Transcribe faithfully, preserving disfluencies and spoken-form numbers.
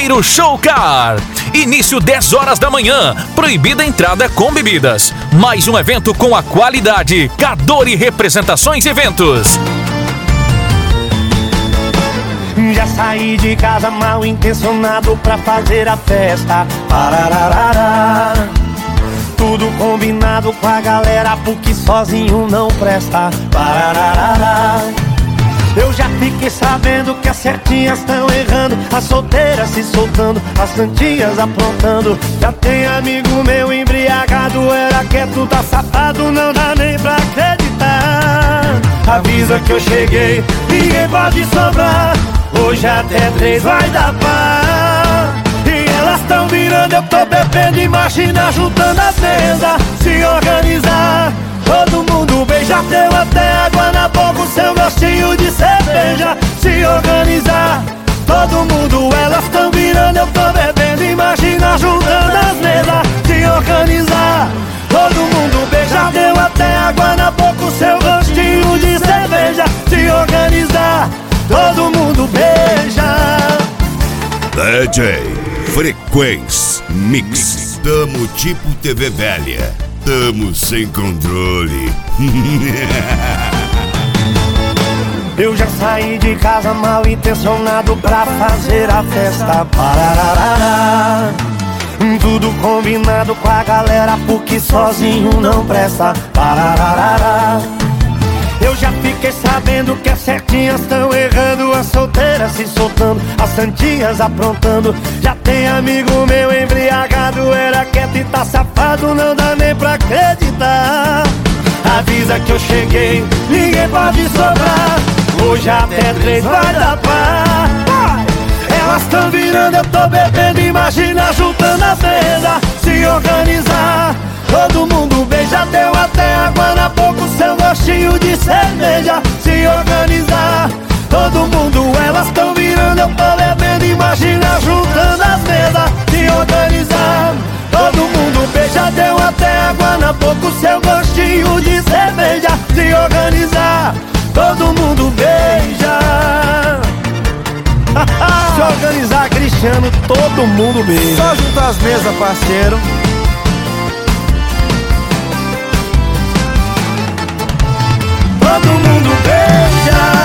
Primeiro Show Car. Início dez horas da manhã. Proibida a entrada com bebidas. Mais um evento com a qualidade. Cadore Representações e Eventos. Já saí de casa mal intencionado pra fazer a festa. Parararara. Tudo combinado com a galera, porque sozinho não presta. Parararara. Eu já fiquei sabendo que as certinhas estão errando, as solteiras se soltando, as santinhas aprontando. Já tem amigo meu embriagado, era quieto, tá safado, não dá nem pra acreditar. Avisa que eu cheguei, ninguém pode sobrar. Hoje até três vai dar pá. E elas tão virando, eu tô bebendo, imagina juntando as mesas. Se organizar, todo mundo beija, deu até água na boca, o seu gostinho de cerveja. Se organizar, todo mundo, elas tão virando, eu tô bebendo, imagina juntando as mesas. Se organizar, todo mundo beija, deu até água na boca, o seu gostinho de cerveja. Se organizar, todo mundo beija. D J Frequência Mix. Tamo tipo T V velha. Tamo sem controle. Eu já saí de casa mal intencionado pra fazer a festa. Parararara. Tudo combinado com a galera, porque sozinho não presta. Parararara. Eu já fiquei sabendo que as certinhas estão errando, as solteiras se soltando, as santinhas aprontando. Já tem amigo meu embriagado, era quieto e tá safado, não dá nem pra acreditar. Avisa que eu cheguei, ninguém pode sobrar. Hoje até três vai dar pá. Elas tão virando, eu tô bebendo, imagina juntando as mesas. Se organizar, todo mundo beija, deu até água na boca, o seu gostinho de cerveja. Se organizar, todo mundo, elas tão virando, eu tô bebendo, imagina juntando as mesas. Se organizar, todo mundo beija, deu até água na boca, o seu gostinho de cerveja. Se organizar, todo mundo beija. Se organizar, Cristiano, todo mundo beija. Só juntar as mesas, parceiro. Todo mundo beija.